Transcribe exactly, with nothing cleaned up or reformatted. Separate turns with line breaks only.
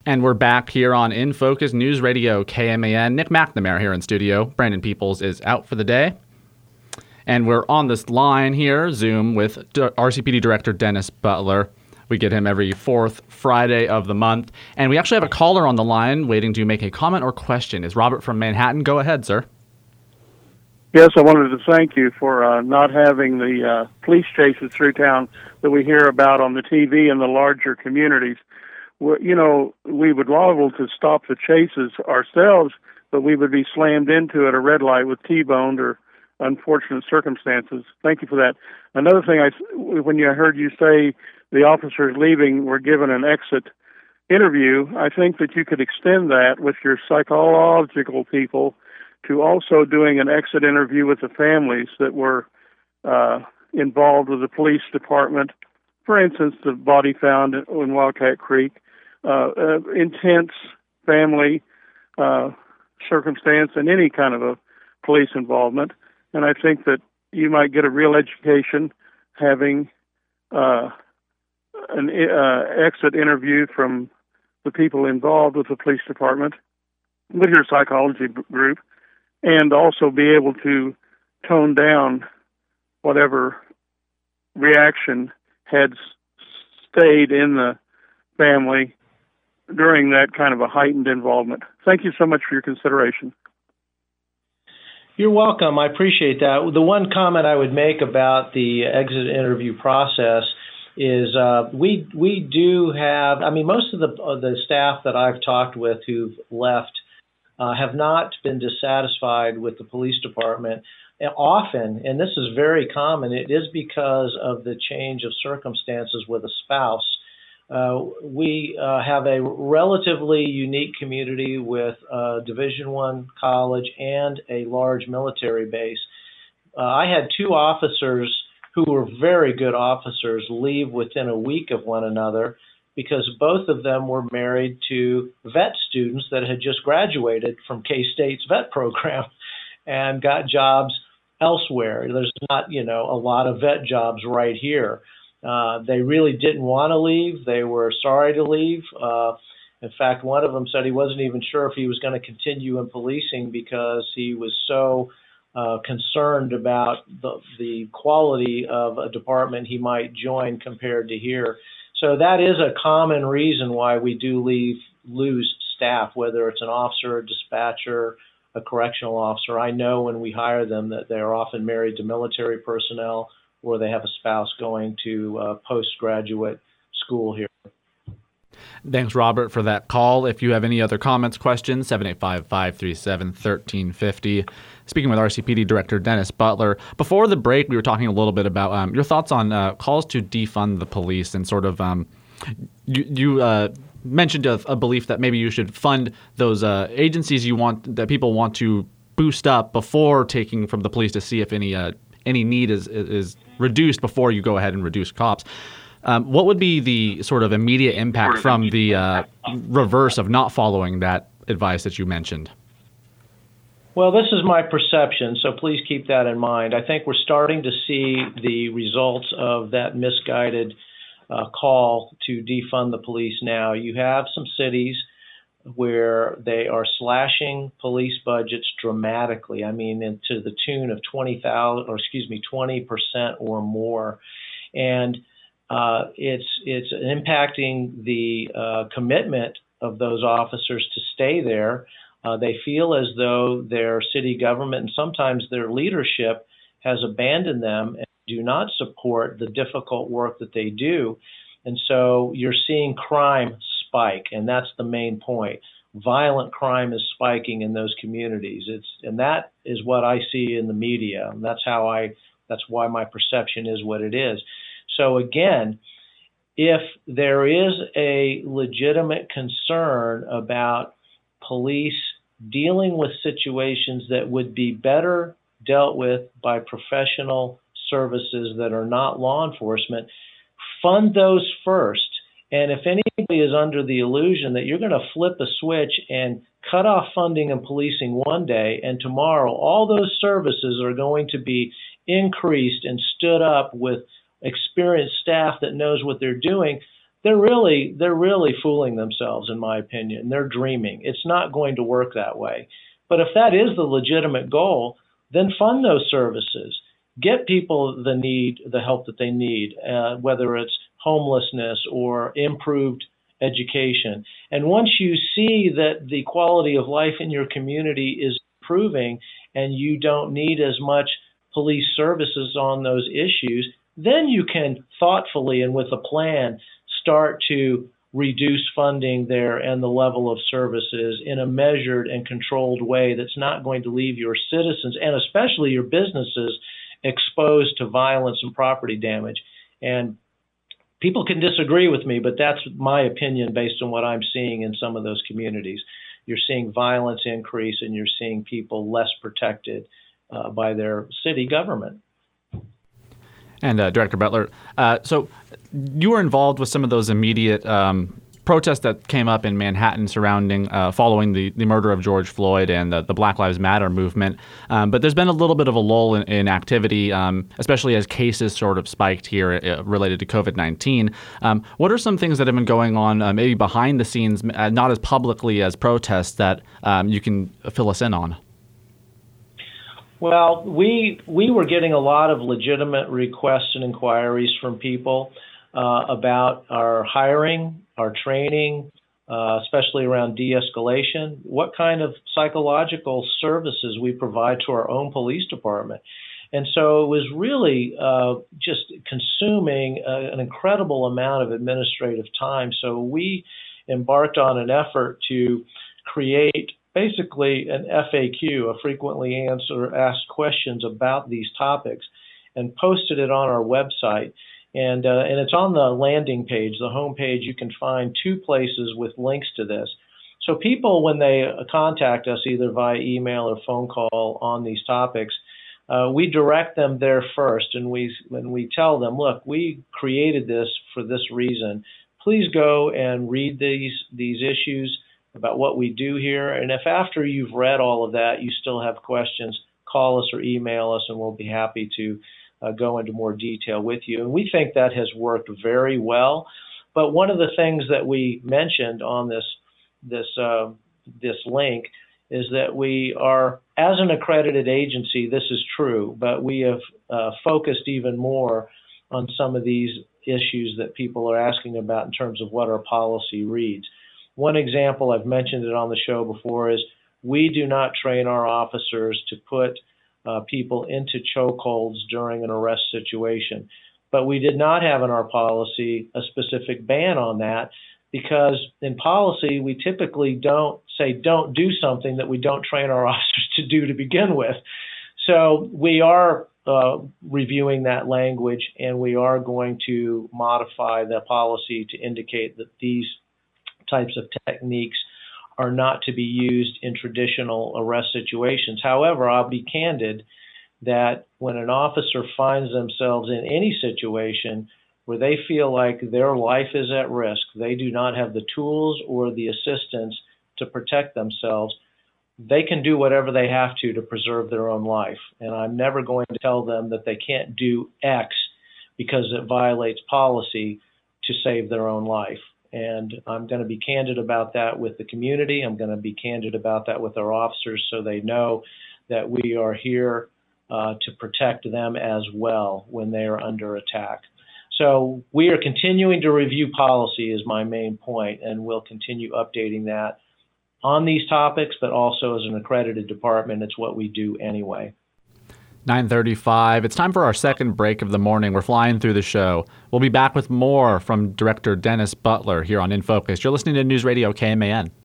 And we're back here on In Focus News Radio, K M A N. Nick McNamara here in studio. Brandon Peoples is out for the day. And we're on this line here, Zoom, with R C P D Director Dennis Butler. We get him every fourth Friday of the month. And we actually have a caller on the line waiting to make a comment or question. Is Robert from Manhattan? Go ahead, sir.
Yes, I wanted to thank you for uh, not having the uh, police chases through town that we hear about on the T V in the larger communities. We're, you know, we would love to stop the chases ourselves, but we would be slammed into at a red light with T-boned or unfortunate circumstances. Thank you for that. Another thing, I, when you heard you say the officers leaving were given an exit interview, I think that you could extend that with your psychological people to also doing an exit interview with the families that were uh, involved with the police department. For instance, the body found in Wildcat Creek, uh, uh, intense family uh, circumstance and any kind of a police involvement. And I think that you might get a real education having uh, an uh, exit interview from the people involved with the police department, with your psychology group, and also be able to tone down whatever reaction had stayed in the family during that kind of a heightened involvement. Thank you so much for your consideration.
You're welcome. I appreciate that. The one comment I would make about the exit interview process is uh, we we do have, I mean, most of the, of the staff that I've talked with who've left uh, have not been dissatisfied with the police department. And often, and this is very common, it is because of the change of circumstances with a spouse. Uh, we uh, have a relatively unique community with a Division One college and a large military base. Uh, I had two officers who were very good officers leave within a week of one another because both of them were married to vet students that had just graduated from K-State's vet program and got jobs elsewhere. There's not, you know, a lot of vet jobs right here. Uh, they really didn't want to leave. They were sorry to leave. Uh, in fact, one of them said he wasn't even sure if he was going to continue in policing because he was so uh, concerned about the, the quality of a department he might join compared to here. So that is a common reason why we do leave lose staff, whether it's an officer, a dispatcher, a correctional officer. I know when we hire them that they're often married to military personnel or they have a spouse going to uh, postgraduate school here.
Thanks, Robert, for that call. If you have any other comments, questions, seven eight five, five three seven, one three five zero. Speaking with R C P D Director Dennis Butler. Before the break, we were talking a little bit about um, your thoughts on uh, calls to defund the police and sort of um, you, you uh, mentioned a, a belief that maybe you should fund those uh, agencies you want that people want to boost up before taking from the police to see if any uh, any need is is reduced before you go ahead and reduce cops. Um, what would be the sort of immediate impact from the uh, reverse of not following that advice that you mentioned?
Well, this is my perception, so please keep that in mind. I think we're starting to see the results of that misguided uh, call to defund the police now. You have some cities where they are slashing police budgets dramatically. I mean, to the tune of twenty thousand, or excuse me, twenty percent or more, and uh, it's it's impacting the uh, commitment of those officers to stay there. Uh, they feel as though their city government and sometimes their leadership has abandoned them and do not support the difficult work that they do, and so you're seeing crime spike, and that's the main point. Violent crime is spiking in those communities. It's and that is what I see in the media. And that's how I. That's why my perception is what it is. So again, if there is a legitimate concern about police dealing with situations that would be better dealt with by professional services that are not law enforcement, fund those first. And if anybody is under the illusion that you're going to flip a switch and cut off funding and policing one day, and tomorrow all those services are going to be increased and stood up with experienced staff that knows what they're doing, they're really they're really fooling themselves, in my opinion. They're dreaming. It's not going to work that way. But if that is the legitimate goal, then fund those services. Get people the need, the help that they need, uh, whether it's homelessness or improved education. And once you see that the quality of life in your community is improving and you don't need as much police services on those issues, then you can thoughtfully and with a plan start to reduce funding there and the level of services in a measured and controlled way that's not going to leave your citizens and especially your businesses exposed to violence and property damage. And people can disagree with me, but that's my opinion based on what I'm seeing in some of those communities. You're seeing violence increase and you're seeing people less protected uh, by their city government.
And uh, Director Butler, uh, so you were involved with some of those immediate um, protests that came up in Manhattan surrounding uh, following the, the murder of George Floyd and the, the Black Lives Matter movement. Um, but there's been a little bit of a lull in, in activity, um, especially as cases sort of spiked here uh, related to COVID nineteen. Um, what are some things that have been going on, uh, maybe behind the scenes, uh, not as publicly as protests, that um, you can fill us in on?
Well, we we were getting a lot of legitimate requests and inquiries from people uh, about our hiring, our training, uh, especially around de-escalation, what kind of psychological services we provide to our own police department. And so it was really uh, just consuming a, an incredible amount of administrative time. So we embarked on an effort to create basically an F A Q, a frequently answer, asked questions about these topics, and posted it on our website. And uh, and it's on the landing page, the home page. You can find two places with links to this. So people, when they contact us, either via email or phone call on these topics, uh, we direct them there first, and we when we tell them, look, we created this for this reason. Please go and read these these issues about what we do here. And if after you've read all of that, you still have questions, call us or email us, and we'll be happy to uh, go into more detail with you. And we think that has worked very well. But one of the things that we mentioned on this this uh, this link is that we are, as an accredited agency, this is true, but we have uh, focused even more on some of these issues that people are asking about in terms of what our policy reads. One example, I've mentioned it on the show before, is we do not train our officers to put uh, people into chokeholds during an arrest situation. But we did not have in our policy a specific ban on that because in policy, we typically don't say don't do something that we don't train our officers to do to begin with. So we are uh, reviewing that language, and we are going to modify the policy to indicate that these types of techniques are not to be used in traditional arrest situations. However, I'll be candid that when an officer finds themselves in any situation where they feel like their life is at risk, they do not have the tools or the assistance to protect themselves, they can do whatever they have to to preserve their own life. And I'm never going to tell them that they can't do X because it violates policy to save their own life. And I'm going to be candid about that with the community. I'm going to be candid about that with our officers so they know that we are here uh, to protect them as well when they are under attack. So we are continuing to review policy is my main point, and we'll continue updating that on these topics, but also as an accredited department, it's what we do anyway.
nine thirty-five. It's time for our second break of the morning. We're flying through the show. We'll be back with more from Director Dennis Butler here on In Focus. You're listening to News Radio K M A N.